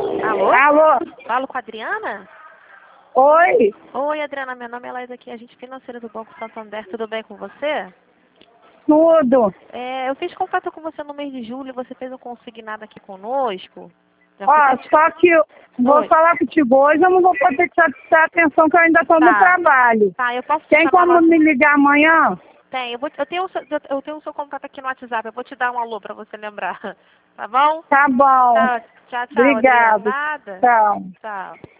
Alô? Alô? Falo com a Adriana? Oi? Oi, Adriana, meu nome é Laís aqui, agente financeira do Banco Santander, tudo bem com você? Tudo. Eu fiz contato com você no mês de julho, você fez um consignado aqui conosco. Já Ó, fica... só que eu vou Oi. falar contigo hoje, eu não vou poder te prestar atenção que eu ainda estou no Tá. trabalho. Tá, eu posso te Tem chamar no como me WhatsApp? ligar amanhã? Tem, eu tenho o seu contato aqui no WhatsApp, eu vou te dar um alô pra você lembrar. Tá bom? Tá bom. Tchau, tchau, Adriana. Obrigado. Nada. Tchau. Tchau.